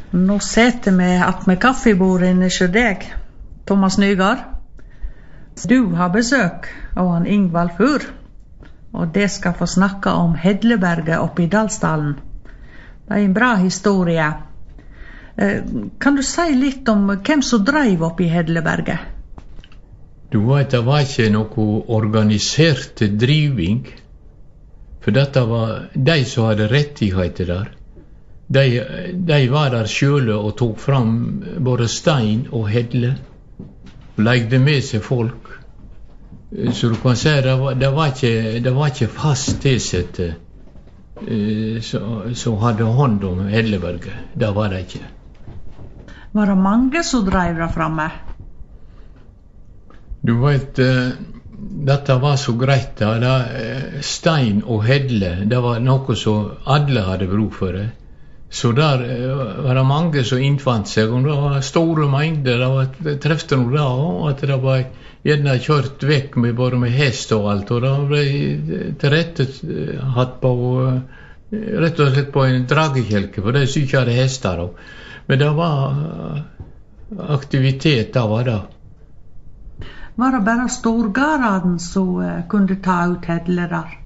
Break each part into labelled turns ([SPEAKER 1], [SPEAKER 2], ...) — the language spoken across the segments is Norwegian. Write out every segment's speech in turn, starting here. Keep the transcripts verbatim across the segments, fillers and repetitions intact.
[SPEAKER 1] Nå sitter vi at med kaffebordet inne hos deg, Thomas Nygaard. Du har besøk av han Ingvald Fur, og det skal få snakke om Hedleberget oppe i Dalsdalen. Det er en bra historie. Kan du si litt om hvem som drev opp i Hedleberget?
[SPEAKER 2] Du vet, det var ikke noe organisert driving, for dette var de som hadde rettigheter der. De, de var der selv og tok fram både stein og hedle, og legde med seg folk. Så du kan si det var, det var, ikke, det var ikke fast tilsette som hadde hånd om Hedleberget. Det var det ikke.
[SPEAKER 1] Var det mange som drev der framme?
[SPEAKER 2] Du vet, dette var så greit da. Det, stein og hedle, det var noe som alle hadde bruk for det. Så der var det mange som innfant seg, og det var store mengder. Det var trefte noe da, og at det var gjerne kjørt vekk med både med hest og alt, og det ble til rette hatt på, rett og slett på en dragekjelke, for det er ikke hadde hester da. Men det var aktivitet, da var det.
[SPEAKER 1] Var det bare storgården som kunne ta ut hedle der?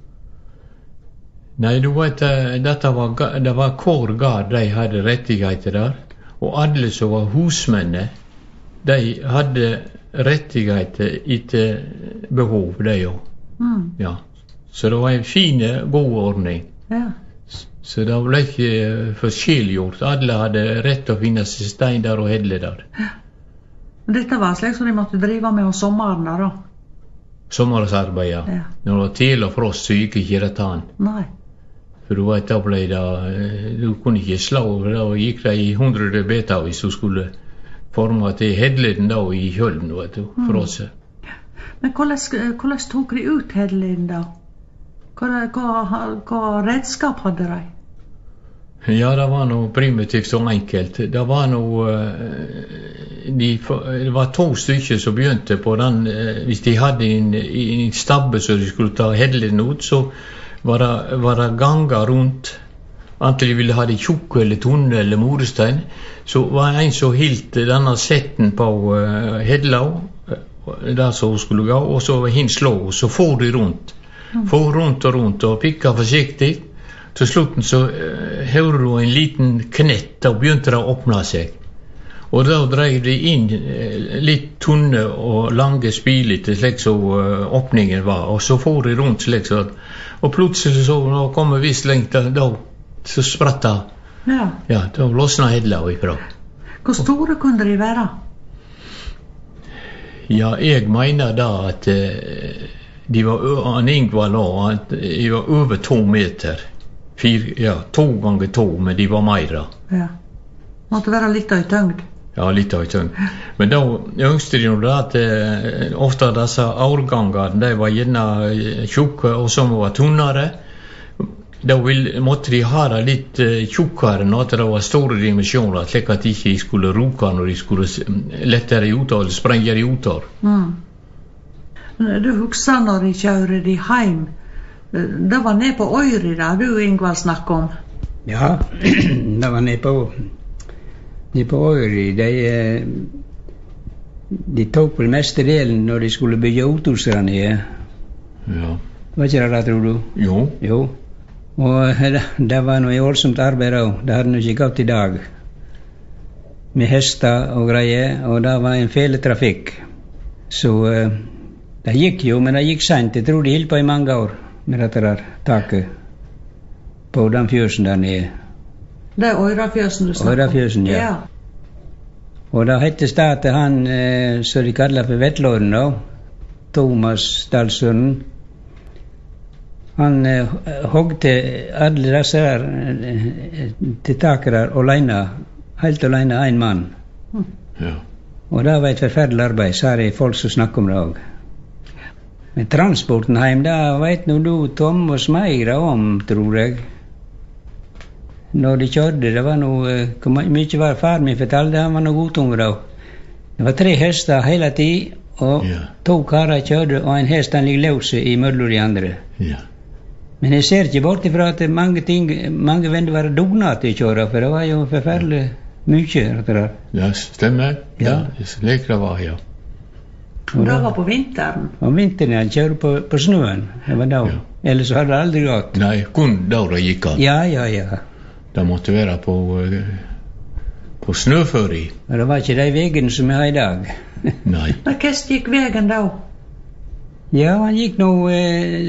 [SPEAKER 2] Nei, du vet, dette var, det var hver gard de hadde rettigheter der, og alle som var husmennene, de hadde rettigheter etter behov, de jo. Mm. Ja. Så det var en fin, god ordning. Ja. Så det ble ikke forskjelliggjort. Alle hadde rett til å finne seg stein der og hedle der. Ja.
[SPEAKER 1] Dette var slik som de måtte drive med om sommeren da?
[SPEAKER 2] Sommersarbeid, ja. Ja. Når det var til og frost, så gikk ikke det an.
[SPEAKER 1] Nei.
[SPEAKER 2] For du vet, da ble det, du kunne ikke slå, da gikk det i hundre beta hvis du skulle forme til hedleden da i kjølden, vet du, frosset.
[SPEAKER 1] Mm. Men hvordan, hvordan tok de ut hedleden da? Hva, hva, hva redskap hadde de?
[SPEAKER 2] Ja, det var noe primitivt og enkelt. Det var noe, de, det var to stykker som begynte på den, hvis de hadde en, en stabbe så de skulle ta hedleden ut, så var det, var det ganger rundt. Antall de ville ha det tjukke eller tunne eller morestein, så var det en som hilt denne setten på uh, hedla, der som skulle gå, og så var hin slå, og så får de rundt. Mm. Får rundt og rundt, og pikka forsiktig. Til slutten så uh, hører du en liten knett, og begynte det å åpne seg. Og da drev de inn uh, litt tunne og lange spilete, slik som uh, åpningen var, og så får de rundt slik så. Og plutselig så kom vi visst lengt, da så spratt det. Ja. Ja, da låsna hedla ifra.
[SPEAKER 1] Hvor store kunne de være?
[SPEAKER 2] Ja, jeg mener da at uh, de var, han Ingvald da, at de var over to meter. Fire, ja, to ganger to, men de var mer da. Ja.
[SPEAKER 1] Måtte være litt av i tøngd.
[SPEAKER 2] Ja, litt av i tøngd. Men da ønsket de jo da at uh, ofte disse årgangene, de var gjerne tjukke, og som var tunnere. Da vil, måtte de ha det litt uh, tjukkere, når det var store dimensjoner, slik at de ikke skulle ruke når de skulle lettere ut eller sprenge de ut av. Mm.
[SPEAKER 1] Du husker når de kjører de hjem, det var ned på Øyri da du Ingvald snakket om?
[SPEAKER 3] Ja, det var ned på de på Øyri. De, de tok på den meste delen når de skulle bygge autoser der nede.
[SPEAKER 2] Ja.
[SPEAKER 3] Var ikke det da, tror du?
[SPEAKER 2] Jo.
[SPEAKER 3] Jo. Og det, det var noe voldsomt arbeid også. Det hadde nå ikke gått i dag. Med hester og greier, og det var en feletrafikk. Så det gikk jo, men det gikk sent. Jeg tror de holdt på i mange år med dette der taket på den fjøsen der nede.
[SPEAKER 1] Det er Øyrafjøsen du snakker om?
[SPEAKER 3] Øyrafjøsen, ja. ja. Og da hettes det at han, eh, så de kallet for Vettlåden da, Thomas Dalsøren, han eh, hogte alle disse her eh, til taket der alene, helt alene, en mann. Mm. Ja. Og det var et forferdelig arbeid, så er det folk som snakker om det også. Men transporten hjem, det vet nå du, Thomas, mer om, tror jeg. Når de kjørte, det var noe, hvor mye var far min fortalte, han var noe godtunge da. Det var tre hester hele tiden, og yeah. to karer kjørte, og en hest han ligger løse i mellom de andre. Yeah. Men jeg ser ikke bort ifra at mange ting, mange venner var dugnad i kjøret, for det var jo forferdelig mye.
[SPEAKER 2] Ja, stemmer.
[SPEAKER 3] Ja.
[SPEAKER 2] Ja, slik det var, ja.
[SPEAKER 1] Og det var på vinteren?
[SPEAKER 3] Om vinteren jeg kjører på, på snøen, det var da.
[SPEAKER 2] Ja.
[SPEAKER 3] Ellers hadde det aldri gått.
[SPEAKER 2] Nei, kun da det gikk an.
[SPEAKER 3] Ja, ja, ja.
[SPEAKER 2] Det måtte være på, eh, på snøføre.
[SPEAKER 3] Og det var ikke de vegene som jeg har i dag.
[SPEAKER 2] Nei.
[SPEAKER 1] Men hvordan gikk veien da?
[SPEAKER 3] Ja, han gikk nå eh,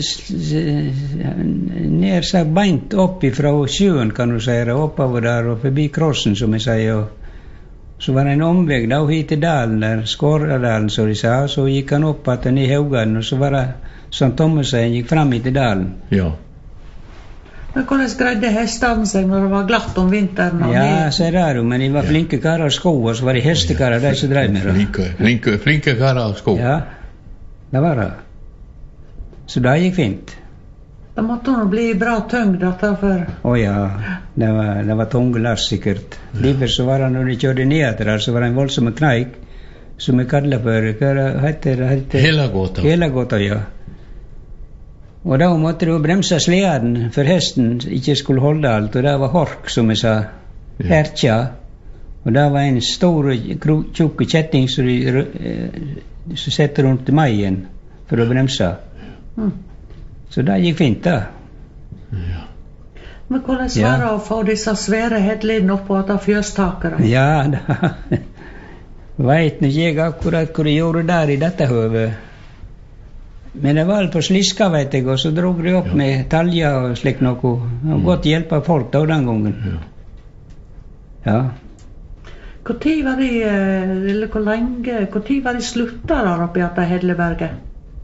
[SPEAKER 3] ned seg beint opp ifra sjøen, kan du si, oppover der og forbi krossen, som jeg sier. Og så var det en omveg da hit til dalen der, Skåradalen, som de sa. Så gikk han opp at han i Haugan, og så var det, som Thomas sier, han gikk frem hit til dalen.
[SPEAKER 2] Ja.
[SPEAKER 1] Men hvordan greide hestene seg når det var glatt om vinteren? Og
[SPEAKER 3] Ja,
[SPEAKER 1] ned?
[SPEAKER 3] så er det jo, men de var flinke karer av sko, og så var de hestekarer, de som drev med det.
[SPEAKER 2] Flinke, flinke, flinke karer av sko.
[SPEAKER 3] Ja, det var det. Så det gikk fint.
[SPEAKER 1] Det måtte nå bli bra tyngd dette for.
[SPEAKER 3] Å ja, det var, det var tunge lass sikkert. Derfor så var det når de kjørte ned der, så var det en voldsom kneik, som vi kallet for, hva heter det? Heter,
[SPEAKER 2] Helagåta.
[SPEAKER 3] Helagåta, ja. Og da måtte du bremse sleden for hesten ikke skulle holde alt, og det var hork, som vi sa,
[SPEAKER 2] Ja.
[SPEAKER 3] hertja. Og det var en stor, kro- tjukk kjetting som de eh, som setter rundt meien for å bremse.
[SPEAKER 1] Mm.
[SPEAKER 3] Så det gikk fint, da.
[SPEAKER 2] Ja.
[SPEAKER 1] Men hvordan
[SPEAKER 3] Ja.
[SPEAKER 1] var det å få disse svære hedlene oppå dette fjøstakere?
[SPEAKER 3] Ja, da veit nå ikke jeg akkurat hva de gjorde der i dette høvet. Men det var på Sliska, veit jeg, og så drog de opp
[SPEAKER 2] Ja.
[SPEAKER 3] med taljer og slik noe. Det var godt hjelp av folk da den gangen.
[SPEAKER 2] Ja.
[SPEAKER 3] Ja.
[SPEAKER 1] Hvor tid var de, eh, eller hvor lenge, hvor tid var de slutta der oppe i dette Hedleberget?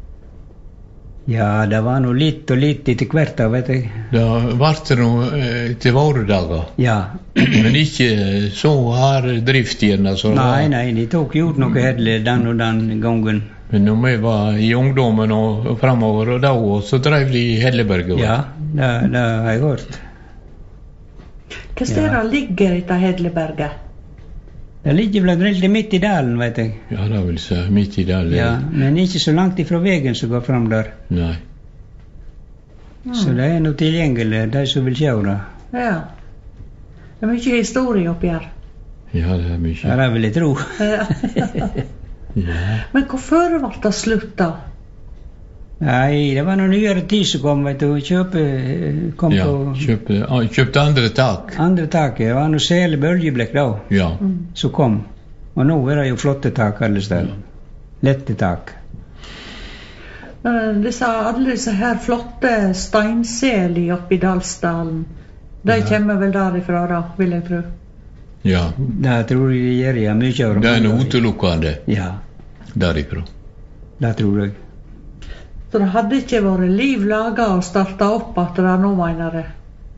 [SPEAKER 3] Ja, det var nå litt og litt etter hvert, da, vet jeg.
[SPEAKER 2] Det ble noe eh, til våre dager,
[SPEAKER 3] Ja.
[SPEAKER 2] men ikke så hard drift igjen. Altså,
[SPEAKER 3] Nei, nei, de tok jo ut noe hedle den og den gangen.
[SPEAKER 2] Men når vi var i ungdommen og fremover, og da så drev de i Helleberget.
[SPEAKER 3] Ja, det, det har jeg hørt.
[SPEAKER 1] Hva steder
[SPEAKER 3] Ja.
[SPEAKER 1] ligger dette Hedleberget?
[SPEAKER 3] Det ligger vel veldig midt i dalen, vet jeg.
[SPEAKER 2] Ja, det vil si midt i det.
[SPEAKER 3] Ja, men ikke så langt ifra veien som går fram der.
[SPEAKER 2] Nei.
[SPEAKER 3] Så det er noe tilgjengelig, de som vil se det.
[SPEAKER 1] Ja. Det er mye historie oppi her.
[SPEAKER 2] Ja, det er
[SPEAKER 3] Ja,
[SPEAKER 2] mye.
[SPEAKER 3] det vil jeg tro.
[SPEAKER 2] Ja.
[SPEAKER 1] Men hvorfor ble det slutt da?
[SPEAKER 3] Nei, det var noen nyere tid som kom, vet du. Kjøpe kom
[SPEAKER 2] Ja,
[SPEAKER 3] på
[SPEAKER 2] kjøpte, ah, kjøpte andre tak.
[SPEAKER 3] andre taket. Det var noe sele bølgeblekk da
[SPEAKER 2] Ja.
[SPEAKER 3] som kom. Og nå er det jo flotte tak alle steder. Lette tak.
[SPEAKER 1] Men disse, alle disse her flotte steinseli oppi Dalsdalen, de
[SPEAKER 3] Ja.
[SPEAKER 1] kommer vel derifra da, vil jeg tro.
[SPEAKER 2] Ja.
[SPEAKER 3] Det tror jeg de gjør, ja. Mye av dem.
[SPEAKER 2] Det er noe utelukkende
[SPEAKER 3] Ja,
[SPEAKER 2] derifra.
[SPEAKER 3] det tror jeg.
[SPEAKER 1] Så det hadde ikke vært liv laga å starte opp at det er nå, mener jeg.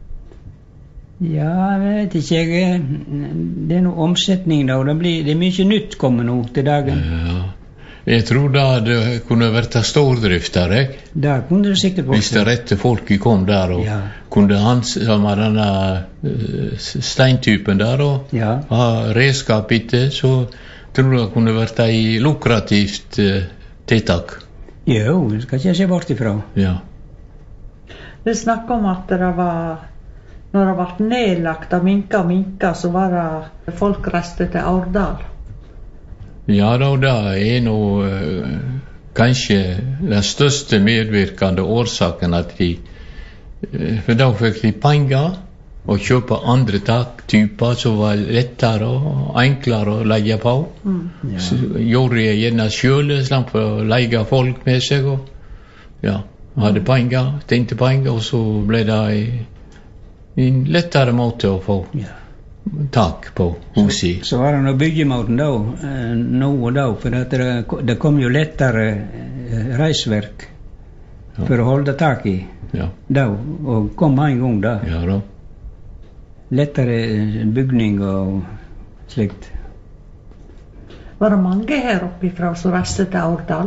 [SPEAKER 3] Ja, jeg vet ikke, jeg. Det er noe omsetning da, og det, blir, det er mye nytt kommer nå til dagen.
[SPEAKER 2] Ja. Jeg tror da det kunne vært stordrift der, jeg.
[SPEAKER 3] Der kunne det sikkert
[SPEAKER 2] Hvis det
[SPEAKER 3] vært.
[SPEAKER 2] rette folket kom der og
[SPEAKER 3] Ja.
[SPEAKER 2] kunne handsame denne eh, steintypen der og
[SPEAKER 3] Ja.
[SPEAKER 2] ha redskap etter, så tror jeg det kunne vært et lukrativt eh, tiltak.
[SPEAKER 3] Jo, det skal ikke jeg se bort ifra.
[SPEAKER 2] Ja.
[SPEAKER 1] Det er snakk om at det var, når det ble nedlagt av minka og minka, så var det folk reiste til Årdal.
[SPEAKER 2] Ja da, det er nå eh, kanskje den største medvirkende årsaken at de eh, For da fikk de penger og kjøpe andre taktyper som var lettere og enklere å legge på.
[SPEAKER 3] Ja.
[SPEAKER 2] Så gjorde de gjerne sjøl, slapp for å leie folk med seg. Og ja, hadde penger, tjente penger, og så ble det en, en lettere måte å få
[SPEAKER 3] Ja.
[SPEAKER 2] tak på huset.
[SPEAKER 3] Så var det noe byggemåten da, eh, nå og da, for at det, det kom jo lettere eh, reisverk
[SPEAKER 2] Ja.
[SPEAKER 3] for å holde tak i
[SPEAKER 2] Ja,
[SPEAKER 3] da, og kom en gang da.
[SPEAKER 2] ja da.
[SPEAKER 3] Lettere eh, bygning og slikt.
[SPEAKER 1] Var det mange her oppifra som reiste til Årdal?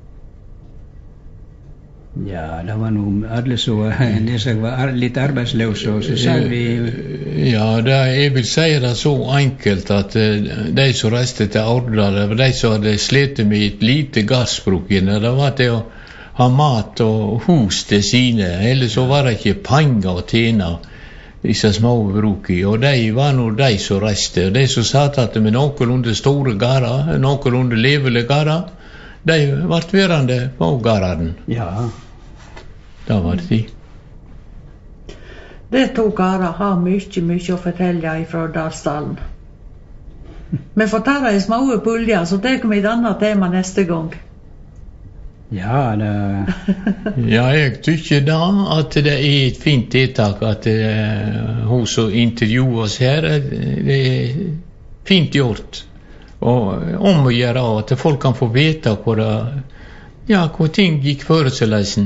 [SPEAKER 3] Ja, det var noe alle som var, de som var ar- litt arbeidsløse, og så sa vi
[SPEAKER 2] Ja, det, jeg vil si det så enkelt at eh, de som reiste til Årdal, det var de som hadde slitt med et lite gassbruk inne. Det var til å ha mat og hus til sine, ellers så var det ikke penger å tjene disse små bruki, og de var nå de som reiste. De som satt at med noenlunde store gårder, noenlunde levelige gårder, de ble værende på gården.
[SPEAKER 3] Ja.
[SPEAKER 2] Det var det de.
[SPEAKER 1] De to gårder har mye, mye å fortelle fra Dalsdalen. Vi får ta det i små puljer, så tar vi et annet tema neste gang.
[SPEAKER 3] Ja, det...
[SPEAKER 2] Ja, jeg tykker da at det er et fint tiltak at uh, hun som intervjuer oss her, det er fint gjort. Og om å gjøre at folk kan få vite hvor, ja, hvor ting gikk forutselesen.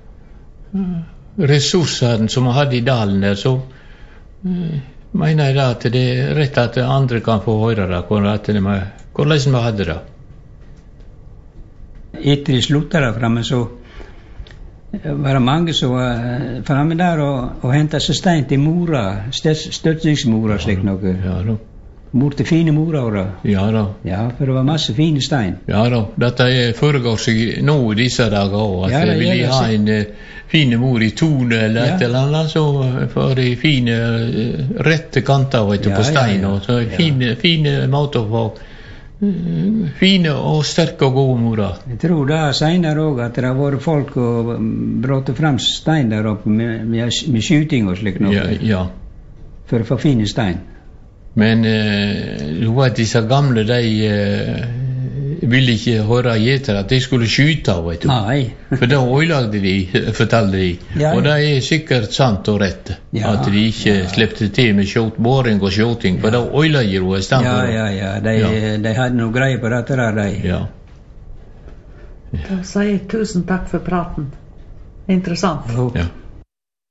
[SPEAKER 2] Ressursene som vi hadde i dalen der, så uh, mener jeg da at det er rett at andre kan få høre det, hvordan vi hadde det.
[SPEAKER 3] Etter de sluttet der fremme, så var det mange som var fremme der og, og hentet seg stein til mora, støtningsmora, slik noe.
[SPEAKER 2] Ja da.
[SPEAKER 3] Mor til fine mora, da.
[SPEAKER 2] Ja da.
[SPEAKER 3] Ja, for det var masse fine stein.
[SPEAKER 2] Ja da, dette foregår seg nå i disse dager også, at ja, jeg vil ha en uh, fine mor i tone eller ja. Et eller annet, så får de fine uh, rette kanter, vet du, ja, på stein, ja, ja. Og så fine, fine måter å få fine og sterke og gode morer.
[SPEAKER 3] Jeg tror da senere også at det har vært folk og brått frem stein der oppe med, med, med skyting og slik noe.
[SPEAKER 2] Ja, ja.
[SPEAKER 3] For å få fine stein.
[SPEAKER 2] Men uh, du vet, disse gamle, de uh, ville ikke høre gjeter at de skulle skyte, vet du.
[SPEAKER 3] Nei.
[SPEAKER 2] For da ødelagde de, fortalte de. Ja, ja. Og det er sikkert sant og rett, ja, at de ikke ja. Slepte til med skjot, boring og skjoting, for ja. Da ødelegger de i stedet.
[SPEAKER 3] Ja, ja, ja, de, ja. De hadde noe greie på dette der, de.
[SPEAKER 2] Ja.
[SPEAKER 1] Da sier jeg tusen takk for praten. Interessant.
[SPEAKER 2] Ja.